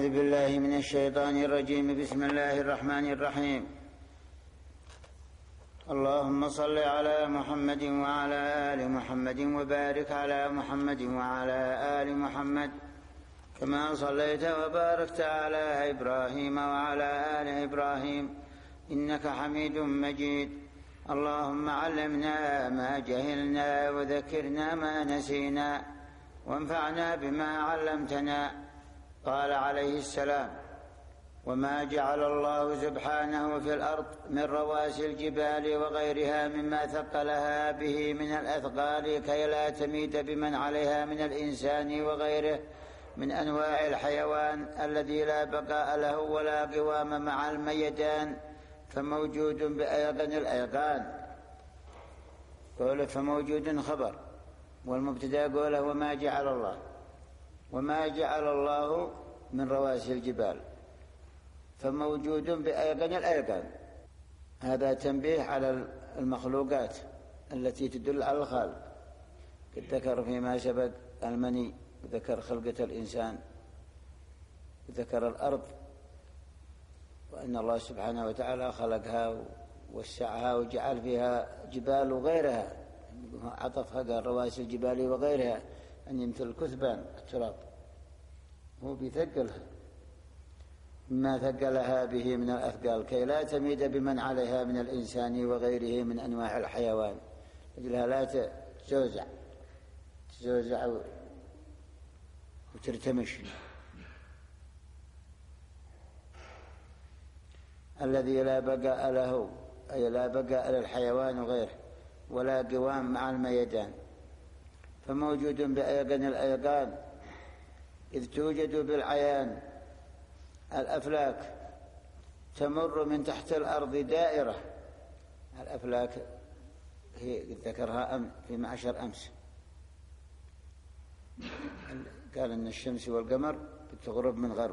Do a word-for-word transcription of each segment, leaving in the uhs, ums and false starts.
أعوذ بالله من الشيطان الرجيم. بسم الله الرحمن الرحيم. اللهم صل على محمد وعلى آل محمد وبارك على محمد وعلى آل محمد كما صليت وباركت على إبراهيم وعلى آل إبراهيم إنك حميد مجيد. اللهم علمنا ما جهلنا وذكرنا ما نسينا وانفعنا بما علمتنا. قال عليه السلام: وما جعل الله سبحانه في الأرض من رواسي الجبال وغيرها مما ثقلها به من الأثقال كي لا تميد بمن عليها من الإنسان وغيره من أنواع الحيوان الذي لا بقاء له ولا قوام مع الميدان فموجود بأيقن الأيقان. قوله فموجود خبر، والمبتدأ قوله وما جعل الله. وما جعل الله من رواسي الجبال فموجود بأيقن الأيقان. هذا تنبيه على المخلوقات التي تدل على الخالق. قد ذكر فيما سبق المني، وذكر خلقة الإنسان، وذكر الأرض، وأن الله سبحانه وتعالى خلقها ووسعها وجعل فيها جبال وغيرها، عطفها قال رواسي الجبال وغيرها، أن يمثل الكثبان التراب، هو بيثقلها ما ثقلها به من الأثقال كي لا تميد بمن عليها من الإنسان وغيره من أنواع الحيوان، أجلها لا تزوزع تزوزع وترتمش. الذي لا بقاء له، أي لا بقاء للحيوان وغيره ولا قوام مع الميدان، فموجود بأيقن الأيقان، إذ توجد بالعيان. الأفلاك تمر من تحت الأرض دائرة. الأفلاك هي ذكرها في معشر أمس، قال أن الشمس والقمر بتغرب من غرب،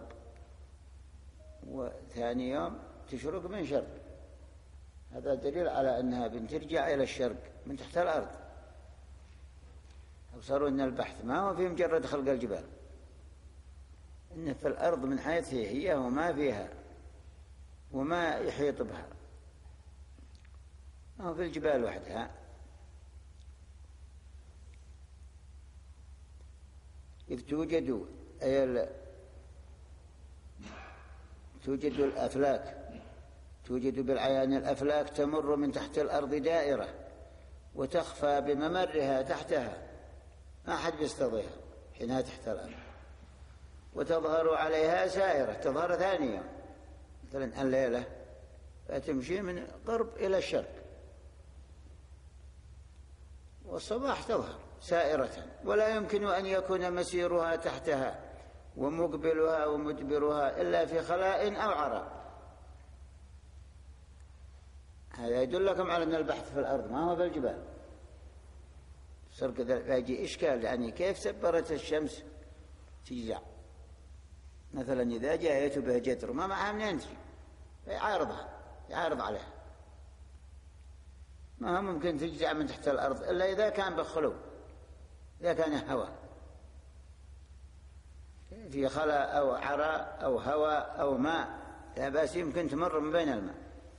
وثاني يوم تشرق من شرق. هذا دليل على أنها بترجع إلى الشرق من تحت الأرض. أبصروا أن البحث ما هو في مجرد خلق الجبال، إن في الأرض من حيث هي وما فيها وما يحيط بها، ما هو في الجبال وحدها. إذ توجد أي توجد الأفلاك، توجد بالعيان الأفلاك تمر من تحت الأرض دائرة وتخفى بممرها تحتها، ما حد بيستضيها حينها تحت الأرض، وتظهر عليها سائرة، تظهر ثانية مثلا الليلة فتمشي من غرب إلى الشرق، والصباح تظهر سائرة، ولا يمكن أن يكون مسيرها تحتها ومقبلها ومدبرها إلا في خلاء أو عراء. هذا يدلكم على أن البحث في الأرض ما هو في الجبال. صار كذا يجي إشكال، يعني كيف سبرت الشمس تجزع مثلا إذا جاءت به جدر ما معها منين تجي، يعارضها يعارض عليها، ما هو ممكن تجزع من تحت الأرض إلا إذا كان بخلو، إذا كان هواء في خلاء أو عراء أو هواء أو ماء لا بأس يمكن تمر من بين الماء.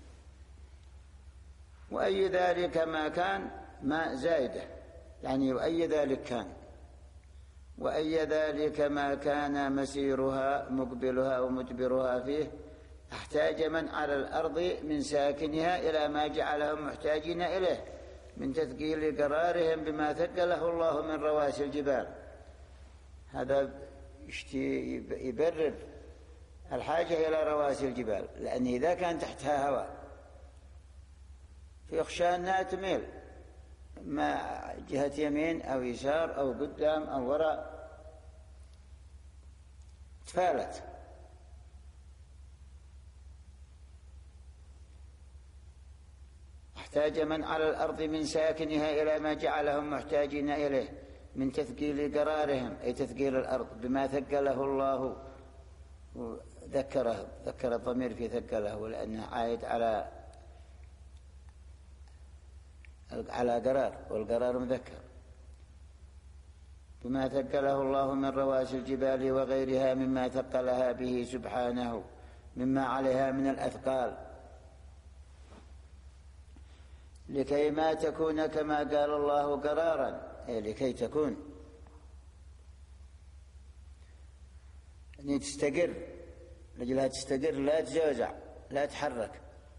وأي ذلك ما كان ماء زائدة، يعني وأي ذلك كان، وأي ذلك ما كان مسيرها مقبلها ومدبرها فيه احتاج من على الأرض من ساكنها إلى ما جعلهم محتاجين إليه من تثقيل قرارهم بما ثقله الله من رواسي الجبال. هذا يبرر الحاجة إلى رواسي الجبال، لأن إذا كان تحتها هواء فيخشى أنها تميل ما جهة يمين أو يسار أو قدام أو وراء، تفالت. احتاج من على الأرض من ساكنها إلى ما جعلهم محتاجين إليه من تثقيل قرارهم، أي تثقيل الأرض بما ثقله الله. ذكره ذكر الضمير في ثقله، ولأنه عائد على على قرار، والقرار مذكر. بما ثقله الله من رواسي الجبال وغيرها مما ثقلها به سبحانه مما عليها من الأثقال، لكي ما تكون كما قال الله قرارا، أي لكي تكون يعني تستقر، لجلها تستقر لا تزوزع لا تحرك.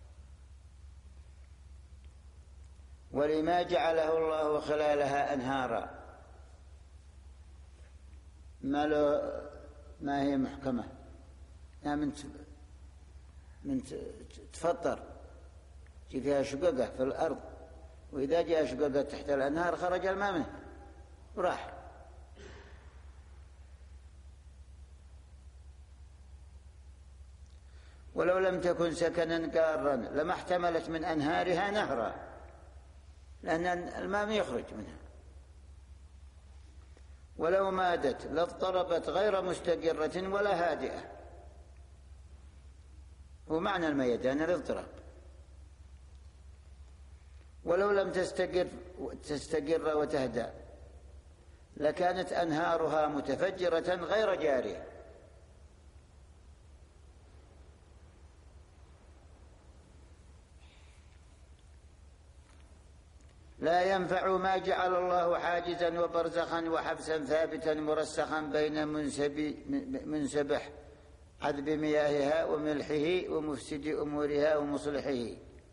ولما جعله الله خلالها أنهارا، ما, ما هي محكمة، من من تفطر جي فيها شققة في الأرض، وإذا جاء شققة تحت الأنهار خرج الماء منه وراح. ولو لم تكن سكنا قارا لما احتملت من أنهارها نهرا، لأن الماء يخرج منها. ولو مادت لاضطربت غير مستقرة ولا هادئة، ومعنى الميدان الاضطراب. ولو لم تستقر تستقر وتهدأ لكانت أنهارها متفجرة غير جارية. لا ينفع ما جعل الله حاجزا وبرزخا وحبسا ثابتا مرسخا بين منسبح عذب مياهها وملحه ومفسد أمورها ومصلحه،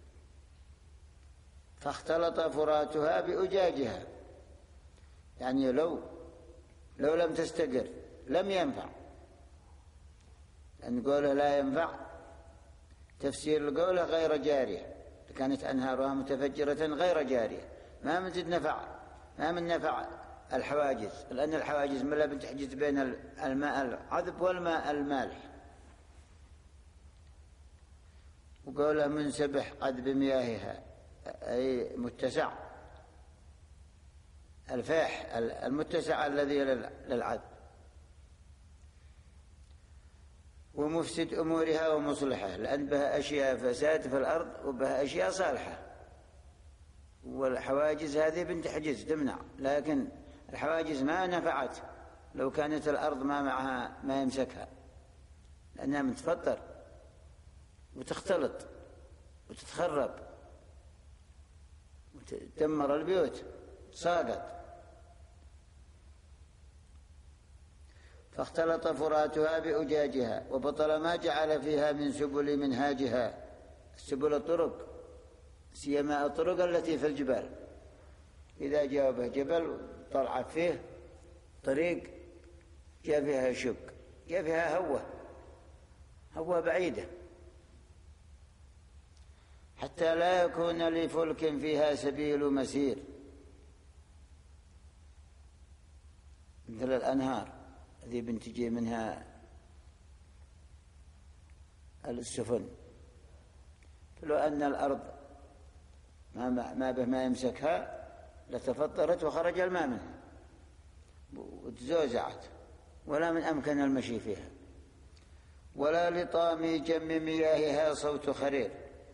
فاختلط فراتها بأجاجها. يعني لو لو لم تستقر لم ينفع، أن قوله لا ينفع تفسير القوله غير جارية، كانت أنهارها متفجرة غير جارية، ما من زد نفع، ما من نفع الحواجز، لأن الحواجز ما لا بتحجز بين الماء العذب والماء المالح. وقوله منسبح عذب مياهها أي متسع، الفاح المتسع الذي للعذب. ومفسد أمورها ومصلحة، لأن بها أشياء فساد في الأرض وبها أشياء صالحة، والحواجز هذه بنت حجز تمنع، لكن الحواجز ما نفعت لو كانت الأرض ما معها ما يمسكها، لأنها متفطر وتختلط وتتخرب وتدمر البيوت ساقط. فاختلط فراتها بأجاجها وبطل ما جعل فيها من سبل منهاجها، سبل الطرق، سيما الطرق التي في الجبال، إذا جاء به جبل طلع فيه طريق جاء فيها شق، جاء فيها هوة هوة بعيدة، حتى لا يكون لفلك فيها سبيل مسير، مثل الأنهار التي بنتجي منها السفن. فلو أن الأرض ما, ما به ما يمسكها لتفطرت وخرج الماء منها وتزوزعت، ولا من أمكن المشي فيها. ولا لطام جم مياهها صوت خرير،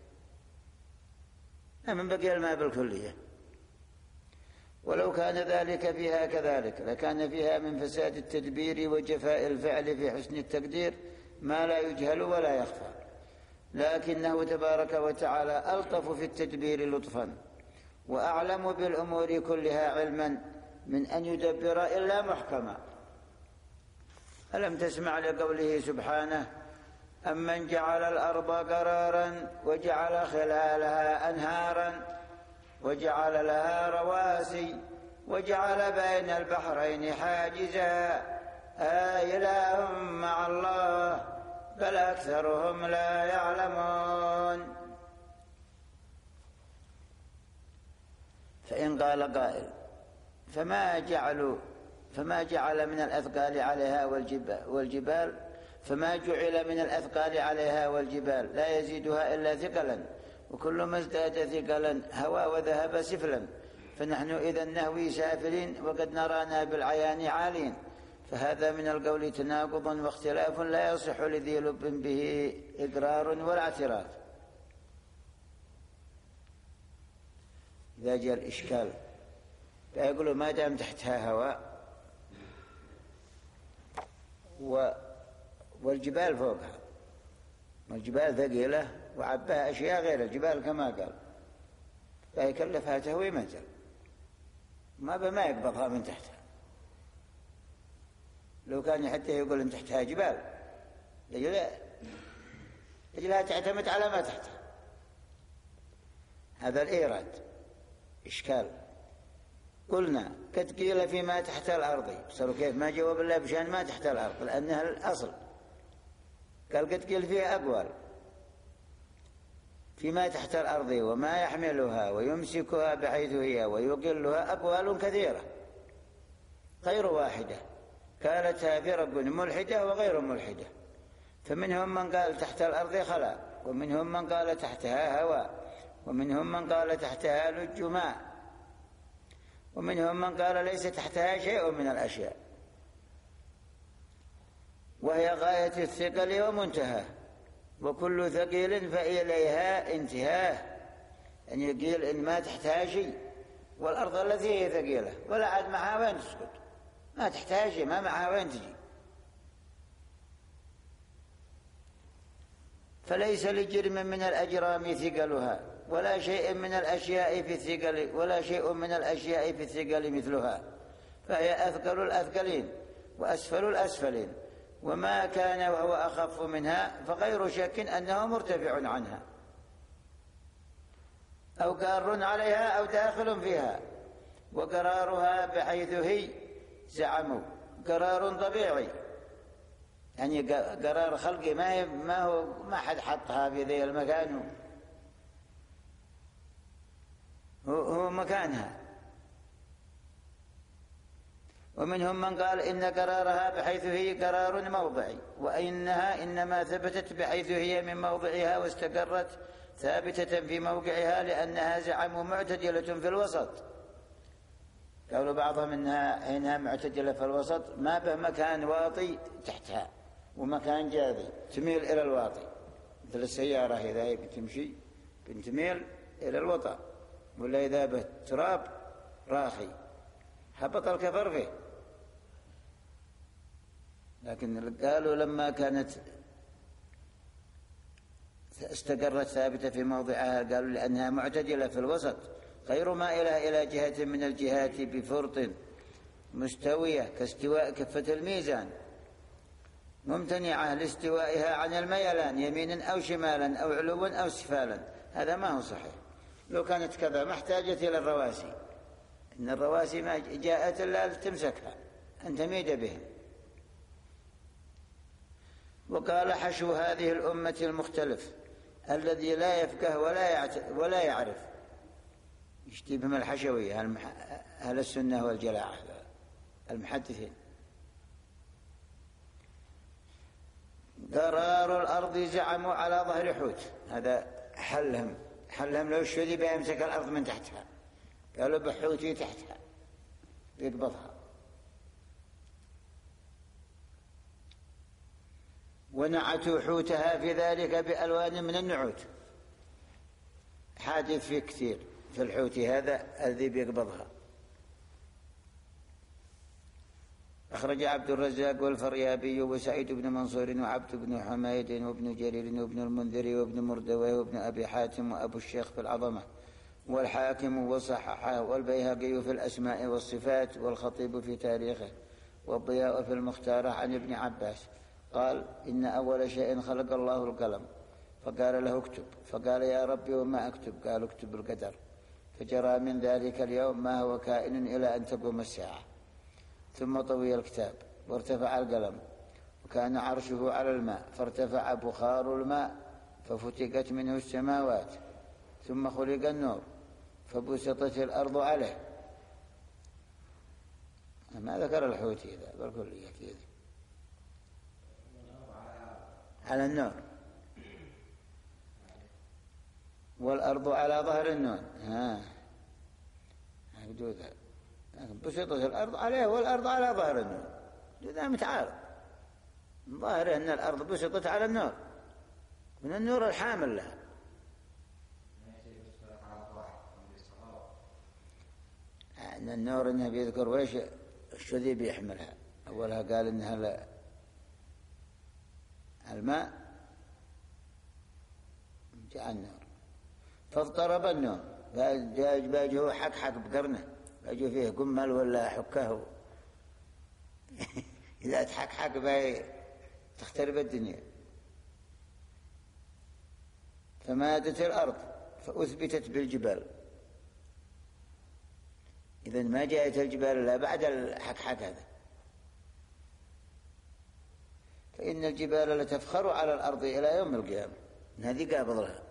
من بقي الماء بالكلية. ولو كان ذلك فيها كذلك لكان فيها من فساد التدبير وجفاء الفعل في حسن التقدير ما لا يجهل ولا يخفى، لكنه تبارك وتعالى ألطف في التدبير لطفا وأعلم بالأمور كلها علما من أن يدبر إلا محكما. ألم تسمع لقوله سبحانه أمن جعل الأرض قرارا وجعل خلالها أنهارا وجعل لها رواسي وجعل بين البحرين حاجزا أإله مع الله بل أكثرهم لا يعلمون. فإن قال قائل فما جعلوا فما جعل من الأثقال عليها والجبال فما جعل من الأثقال عليها والجبال لا يزيدها إلا ثقلا، وكل ما ازداد ثقلا هوى وذهب سفلا، فنحن إذا نهوي سافلين وقد نرانا بالعيان عالين، فهذا من القول تناقض واختلاف لا يصح لذي لب به إقرار ولا اعتراف. إذا جاء الإشكال فيقولوا ما دام تحتها هواء و والجبال فوقها، والجبال ثقيلة وعباها أشياء غير الجبال كما قال، فيكلفها تهوي منزل ما بما يقبضها من تحتها. لو كان حتى يقول إن تحتها جبال لجلها تعتمد على ما تحتها. هذا الإيراد إشكال. قلنا قد قيل فيما تحت الأرض، صاروا كيف ما جواب الله بشأن ما تحت الأرض لأنها الأصل. قال قد قيل فيها أقوال فيما تحت الأرض وما يحملها ويمسكها بحيث هي ويقلها أقوال كثيرة غير واحدة قالتها فرق ملحدة وغير ملحدة. فمنهم من قال تحت الأرض خلاء، ومنهم من قال تحتها هواء، ومنهم من قال تحتها لج ماء، ومنهم من قال ليس تحتها شيء من الأشياء، وهي غاية الثقل ومنتهى، وكل ثقيل فإليها انتهاه. أن يقيل إن ما تحتها شيء، والأرض التي هي ثقيلة ولا عاد معها وين تسكت، ما تحتها شيء، ما معها وين تجي. فليس لجرم من الأجرام ثقلها ولا شيء من الأشياء في الثقل ولا شيء من الأشياء في الثقل مثلها، فهي أثقل الأثقلين وأسفل الأسفلين، وما كان وهو أخف منها فغير شك أنه مرتفع عنها أو قار عليها أو داخل فيها. وقرارها بحيث هي زعموا قرار طبيعي، يعني قرار خلقي، ما ما هو ما حد حطها في ذي المكان، هو, هو مكانها. ومنهم من قال إن قرارها بحيث هي قرار موضعي، وإنها إنما ثبتت بحيث هي من موضعها واستقرت ثابتة في موقعها، لأنها زعموا معتدلة في الوسط. قالوا بعضهم إنها, إنها معتدلة في الوسط، ما به مكان واطي تحتها ومكان جاذي تميل إلى الواطي، مثل السيارة إذا بتمشي بتميل إلى الوطأ، ولا إذا بالتراب راخي هبط الكفر فيه. لكن قالوا لما كانت استقرت ثابتة في موضعها قالوا لأنها معتدلة في الوسط غير مائلة إلى جهة من الجهات بفرط مستوية كاستواء كفة الميزان، ممتنعة لاستوائها عن الميلان يمينا أو شمالا أو علوا أو سفالا. هذا ما هو صحيح. لو كانت كذا ما احتاجت إلى الرواسي، إن الرواسي ما جاءت إلا لتمسكها أن تميد بهم. وقال حشو هذه الأمة المختلف الذي لا يفقه ولا ولا يعرف، يشتي بهم الحشوية أهل السنة والجلاعة المحدثين. قرار الأرض زعموا على ظهر حوت، هذا حلهم حلهم لو الشذي بيمسك الأرض من تحتها، قالوا بحوتي تحتها يقبضها. ونعتوا حوتها في ذلك بألوان من النعوت، حادث فيه كثير في الحوت هذا الذي بيقبضها. أخرج عبد الرزاق والفريابي وسعيد بن منصور وعبد بن حميد وابن جرير وابن المنذر وابن مردويه وابن أبي حاتم وأبو الشيخ في العظمة والحاكم وصححه والبيهقي في الأسماء والصفات والخطيب في تاريخه والضياء في المختارة عن ابن عباس قال إن أول شيء خلق الله القلم فقال له اكتب، فقال يا ربي وما أكتب؟ قال اكتب القدر، فجرى من ذلك اليوم ما هو كائن إلى أن تقوم الساعة. ثم طوي الكتاب وارتفع القلم وكان عرشه على الماء فارتفع بخار الماء ففتقت منه السماوات، ثم خلق النور فبسطت الأرض عليه. ما ذكر الحوتي ذا بالكلية كذا على النور، والأرض على ظهر النون، ها حدود بسطت الأرض عليه والأرض على ظهر النور، هذا متعارض. ظاهر أن الأرض بسطت على النور من النور الحامل لها. أن النور إنه بيذكر وإيش الشذي بيحملها. أولها قال إنها الماء جاء النار فاضطرب النوم، باجه حك حك بقرنه، باجه فيه قمل ولا حكه إذا تحك حك باي تخترب الدنيا. فمادت الأرض فأثبتت بالجبال. إذن ما جاءت الجبال إلا بعد الحكحك هذا. فإن الجبال لتفخر على الأرض إلى يوم القيامة، هذه قابض لها.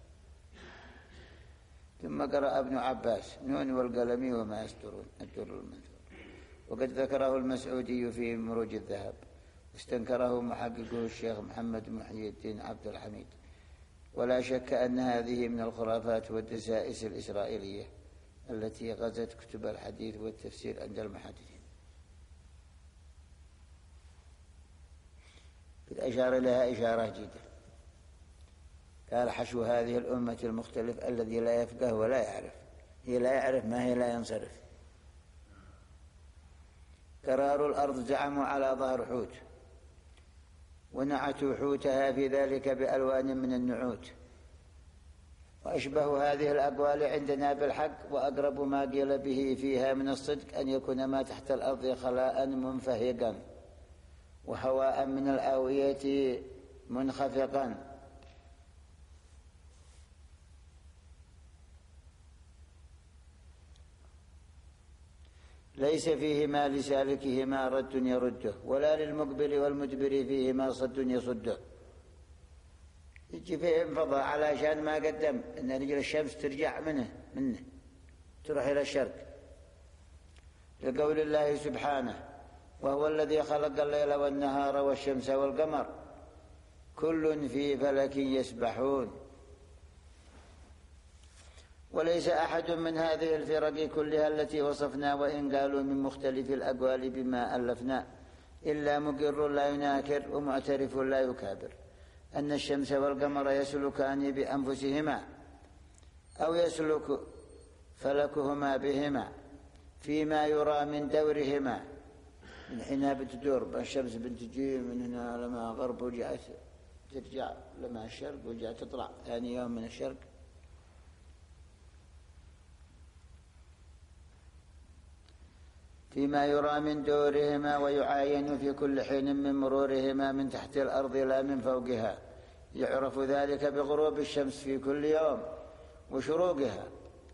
ثم قرأ ابن عباس نون والقلم وما يسطرون الدر المنثور. وقد ذكره المسعودي في مروج الذهب، واستنكره محققه الشيخ محمد محي الدين عبد الحميد. ولا شك أن هذه من الخرافات والدسائس الإسرائيلية التي غزت كتب الحديث والتفسير عند المحدثين. قد أشار لها إشارة جيدة، قال حشو هذه الأمة المختلف الذي لا يفقه ولا يعرف، هي لا يعرف ما هي لا ينصرف. قرار الأرض زعموا على ظهر حوت، ونعتوا حوتها في ذلك بألوان من النعوت. وأشبه هذه الأقوال عندنا بالحق، وأقرب ما قيل به فيها من الصدق أن يكون ما تحت الأرض خلاء منفهقا، وهواء من الآوية منخفقا، ليس فيهما لسالكهما رد يرده، ولا للمقبل والمدبر فيهما صد يصده. يجي فيه انفضاء علشان ما قدم ان رجل الشمس ترجع منه منه تروح الى الشرق، لقول الله سبحانه: وهو الذي خلق الليل والنهار والشمس والقمر كل في فلك يسبحون. وليس أحد من هذه الفرق كلها التي وصفنا وإن قالوا من مختلف الأقوال بما ألفنا إلا مقر لا يناكر ومعترف لا يكابر أن الشمس والقمر يسلكان بأنفسهما أو يسلك فلكهما بهما فيما يرى من دورهما. من حينها بتدور الشمس بتجي من هنا لما غرب وجعت ترجع لما الشرق وجعت تطلع ثاني يوم من الشرق. فيما يرى من دورهما ويعاين في كل حين من مرورهما من تحت الأرض لا من فوقها. يعرف ذلك بغروب الشمس في كل يوم وشروقها.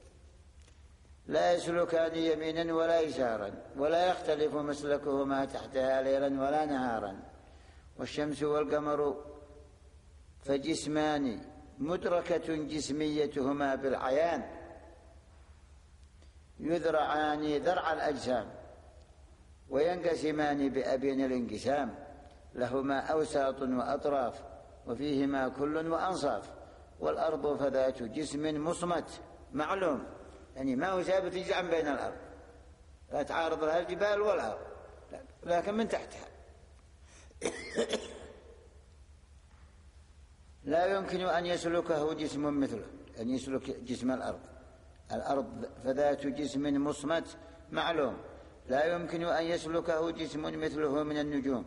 لا يسلكان يمينا ولا يسارا، ولا يختلف مسلكهما تحتها ليلا ولا نهارا. والشمس والقمر فجسمان مدركة جسميتهما بالعيان، يذرعان ذرع الأجسام وينقسمان بأبين الانقسام، لهما أوساط وأطراف وفيهما كل وأنصاف. والأرض فذات جسم مصمت معلوم، يعني ما هو ثابت يجعل بين الأرض، لا تعارض لها الجبال والأرض، لكن من تحتها. لا يمكن أن يسلكه جسم مثله، أن يسلك جسم الأرض. الأرض فذات جسم مصمت معلوم، لا يمكن أن يسلكه جسم مثله من النجوم.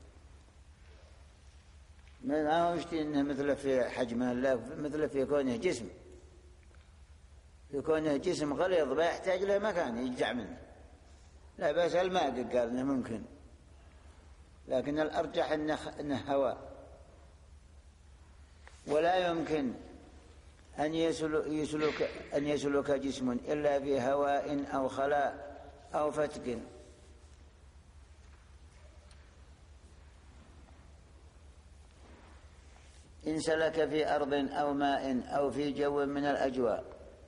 ما هو يشتي إنه مثله في حجمه، لا مثله في كونه جسم، في كونه جسم غليظ لا يحتاج له مكان يجزع منه. لا بس الماء قال إنه ممكن، لكن الأرجح إنه, إنه هواء. ولا يمكن أن يسلك, يسلك, أن يسلك جسم إلا في هواء أو خلاء أو فتق. إن سلك في أرض أو ماء أو في جو من الأجواء.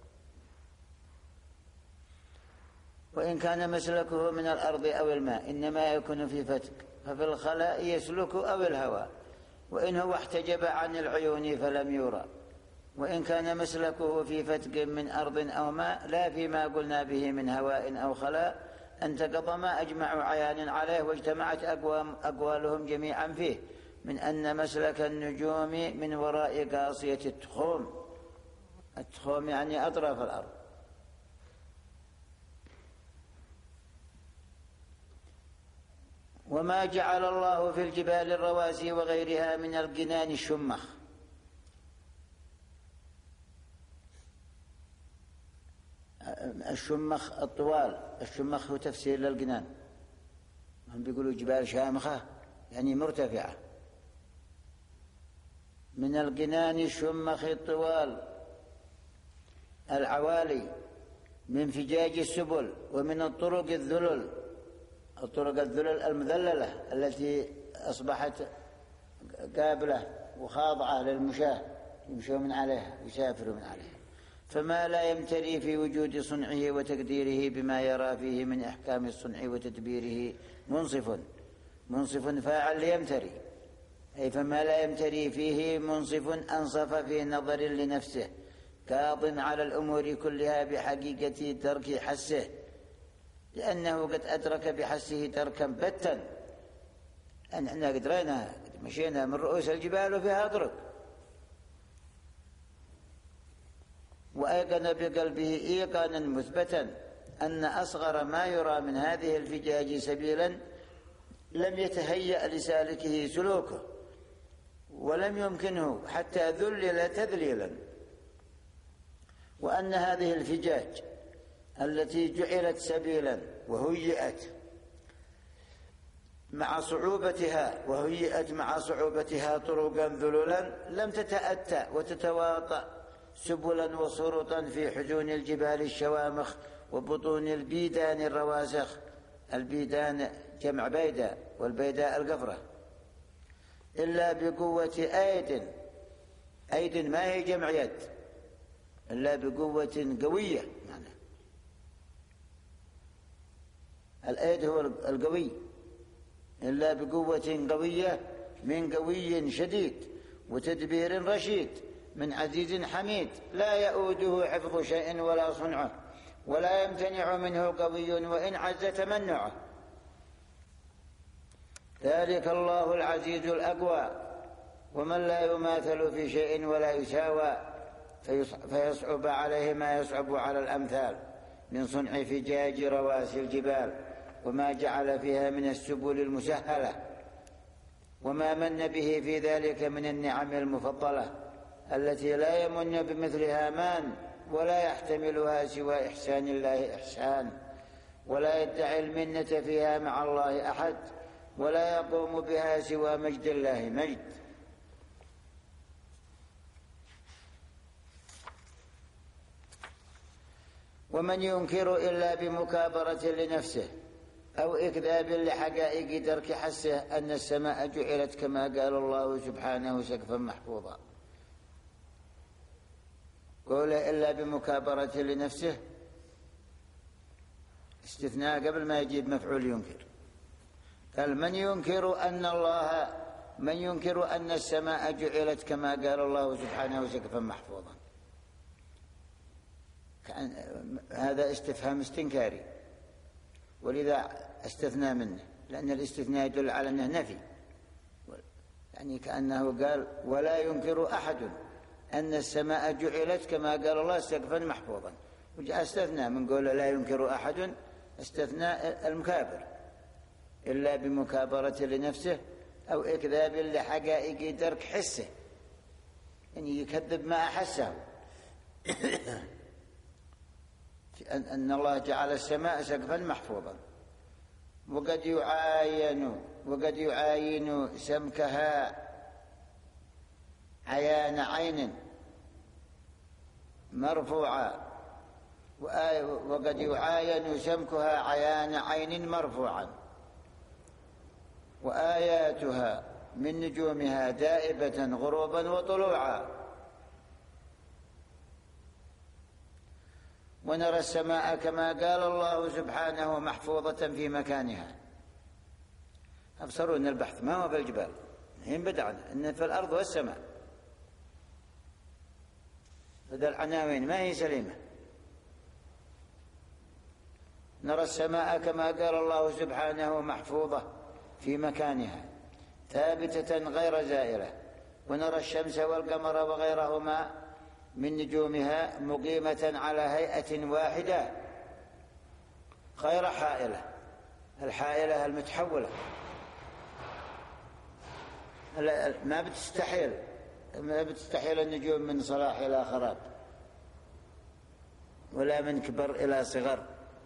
وإن كان مسلكه من الأرض أو الماء إنما يكون في فتق، ففي الخلاء يسلك أو الهواء. وإن هو احتجب عن العيون فلم يرى. وإن كان مسلكه في فتق من أرض أو ماء لا فيما قلنا به من هواء أو خلاء انتقض ما أجمعوا عيان عليه، واجتمعت أقوالهم جميعا فيه، من أن مسلك النجوم من وراء قاصية التخوم. التخوم يعني أطراف الأرض. وما جعل الله في الجبال الرواسي وغيرها من الجنان الشمخ. الشمخ الطوال، الشمخ هو تفسير للجنان. هم بيقولوا جبال شامخة يعني مرتفعة. من الجنان الشمخ الطوال العوالي، من فجاج السبل، ومن الطرق الذلل، الطرق الذلل المذللة التي أصبحت قابلة وخاضعة للمشاة، يمشوا من عليها ويسافروا من عليها. فما لا يمتري في وجود صنعه وتقديره بما يرى فيه من إحكام الصنع وتدبيره منصف، منصف فاعل ليمتري، أي فما لا يمتري فيه منصف أنصف في نظر لنفسه، كاظ على الأمور كلها بحقيقة ترك حسه، لأنه قد أدرك بحسه تركا بتا. أن احنا قد رأينا مشينا من رؤوس الجبال وفيها طرق، وأيقن بقلبه إيقانا مثبتا أن أصغر ما يرى من هذه الفجاج سبيلا لم يتهيأ لسالكه سلوكه، ولم يمكنه حتى ذلل تذليلا، وأن هذه الفجاج التي جعلت سبيلا وهيئت مع صعوبتها وهيئت مع صعوبتها طرقا ذللا لم تتأتى وتتواطأ سبلا وصرطا في حجون الجبال الشوامخ وبطون البيدان الرواسخ. البيدان جمع بيداء، والبيداء القفرة، إلا بقوة أيد. أيد ما هي جمع يد، إلا بقوة قوية. يعني الأيد هو القوي، إلا بقوة قوية من قوي شديد وتدبير رشيد من عزيز حميد، لا يؤوده حفظ شيء ولا صنعه، ولا يمتنع منه قوي وإن عز تمنعه. ذلك الله العزيز الأقوى، ومن لا يماثل في شيء ولا يساوى، فيصعب عليه ما يصعب على الأمثال من صنع فجاج رواسي الجبال، وما جعل فيها من السبل المسهلة، وما من به في ذلك من النعم المفضلة التي لا يمن بمثلها مان، ولا يحتملها سوى إحسان الله إحسان، ولا يدعي المنة فيها مع الله أحد، ولا يقوم بها سوى مجد الله مجد. ومن ينكر إلا بمكابرة لنفسه أو إكذاب لحقائق درك حسه أن السماء جعلت كما قال الله سبحانه سقفا محفوظا. قول إلا بمكابرة لنفسه استثناء قبل ما يجيب مفعول ينكر. قال من ينكر أن الله من ينكر أن السماء جعلت كما قال الله سبحانه سقفا محفوظا. هذا استفهام استنكاري، ولذا استثنى منه، لأن الاستثناء يدل على أنه نفي، يعني كأنه قال ولا ينكر أحد أن السماء جعلت كما قال الله سقفا محفوظا، وجاء استثنى من قول لا ينكر أحد، استثنى المكابر إلا بمكابرة لنفسه أو إكذاب لحقائق درك حسه، يعني يكذب ما أحسه أن الله جعل السماء سقفا محفوظا. وقد يعاين وقد يعاين سمكها عيان عين مرفوعا، وقد يعاين سمكها عيان عين مرفوعا، وآياتها من نجومها دائبة غروبا وطلوعا. ونرى السماء كما قال الله سبحانه محفوظة في مكانها. أبصروا أن البحث ما هو بالجبال، حين بدعنا أن في الأرض والسماء، هذا العناوين ما هي سليمة. نرى السماء كما قال الله سبحانه محفوظة في مكانها ثابتة غير زائلة، ونرى الشمس والقمر وغيرهما من نجومها مقيمة على هيئة واحدة غير حائلة. الحائلة المتحولة ما بتستحيل ما بتستحيل النجوم من صلاح إلى خراب، ولا من كبر إلى صغر.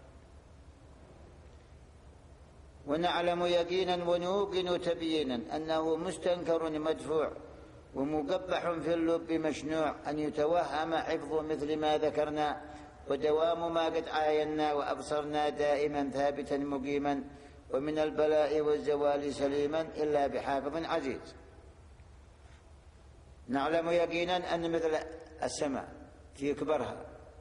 ونعلم يقينا ونوقن تبيينا أنه مستنكر مدفوع ومقبح في اللب مشنوع أن يتوهم حفظ مثل ما ذكرنا ودوام ما قد عاينا وأبصرنا دائما ثابتا مقيما ومن البلاء والزوال سليما إلا بحافظ عزيز. نعلم يقينا أن مثل السماء في كبرها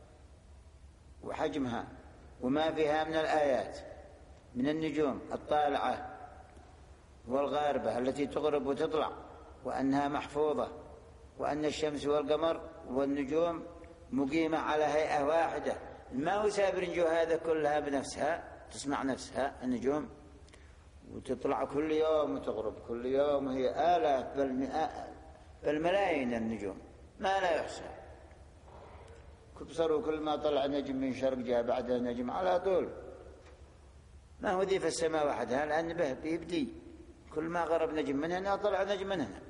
وحجمها وما فيها من الآيات من النجوم الطالعة والغاربة التي تغرب وتطلع، وأنها محفوظة، وأن الشمس والقمر والنجوم مقيمة على هيئة واحدة، ما هو سابرنجو هذا كلها بنفسها تصنع نفسها النجوم وتطلع كل يوم وتغرب كل يوم، هي آلاف بل بالملايين النجوم ما لا يحصى. كبصروا كل ما طلع نجم من شرق جاء بعده نجم على طول، ما هو ذي في السماء وحدها، لأن به بيبدي كل ما غرب نجم من هنا طلع نجم من هنا،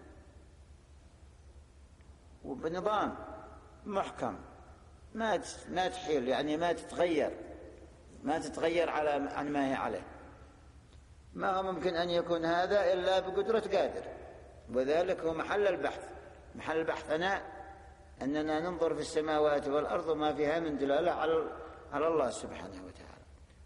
وبنظام محكم ما ما تحيل، يعني ما تتغير ما تتغير على عن ما هي عليه. ما هو ممكن أن يكون هذا إلا بقدرة قادر، وذلك هو محل البحث. محل البحث أنا أننا ننظر في السماوات والأرض وما فيها من دلالة على على الله سبحانه وتعالى.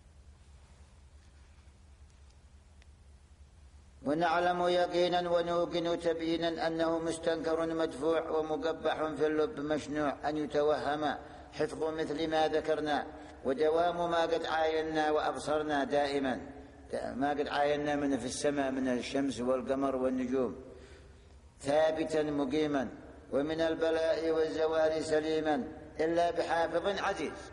ونعلم يقينا ونوقن تبيينا أنه مستنكر مدفوع ومقبح في اللب مشنوع أن يتوهم حفظ مثل ما ذكرنا ودوام ما قد عاينا وأبصرنا دائما، ما قد عاينا من في السماء من الشمس والقمر والنجوم ثابتا مقيما ومن البلاء والزوال سليما إلا بحافظ عزيز.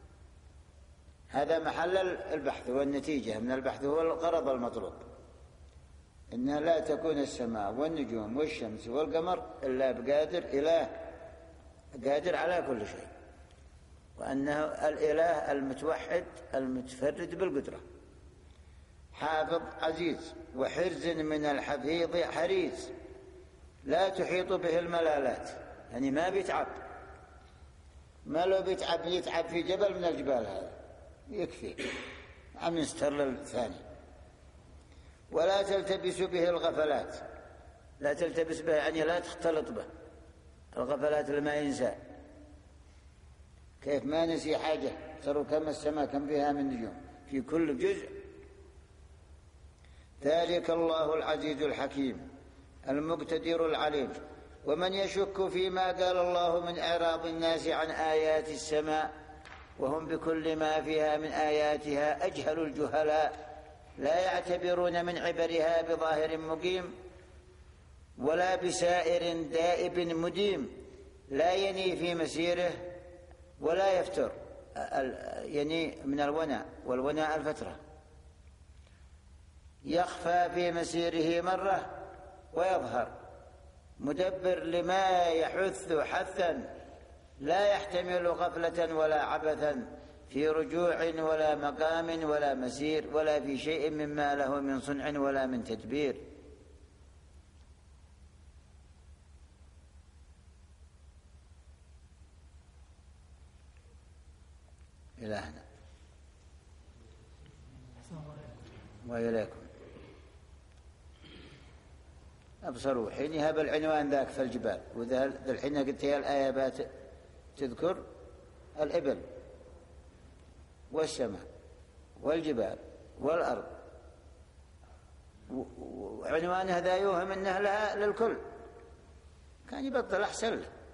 هذا محل البحث والنتيجة من البحث هو الغرض المطلوب، إنها لا تكون السماء والنجوم والشمس والقمر إلا بقادر إله قادر على كل شيء، وأنه الإله المتوحد المتفرد بالقدرة، حافظ عزيز وحرز من الحفيظ حريز لا تحيط به الملالات، يعني ما بيتعب، ما لو بيتعب يتعب في جبل من الجبال هذا يكفي عم يستر للثاني. ولا تلتبس به الغفلات، لا تلتبس به يعني لا تختلط به الغفلات اللي ما ينسى، كيف ما نسي حاجة صاروا كم السماء كم فيها من نجوم في كل جزء. ذلك الله العزيز الحكيم المقتدر العليم. ومن يشك فيما قال الله من إعراض الناس عن آيات السماء وهم بكل ما فيها من آياتها أجهل الجهلاء لا يعتبرون من عبرها بظاهر مقيم ولا بسائر دائب مديم، لا يني في مسيره ولا يفتر، يني من الونى، والونى الفترة، يخفى في مسيره مرة ويظهر، مدبر لما يحث حثا لا يحتمل غفلة ولا عبثا في رجوع ولا مقام ولا مسير ولا في شيء مما له من صنع ولا من تدبير. إلهنا وإليكم. أبصروا حين يهب العنوان ذاك في الجبال، وذا الحين قلت هي الآيات تذكر الإبل والسماء والجبال والأرض، وعنوان هذا يوهم أنه لها للكل، كان يبطل أحسن له.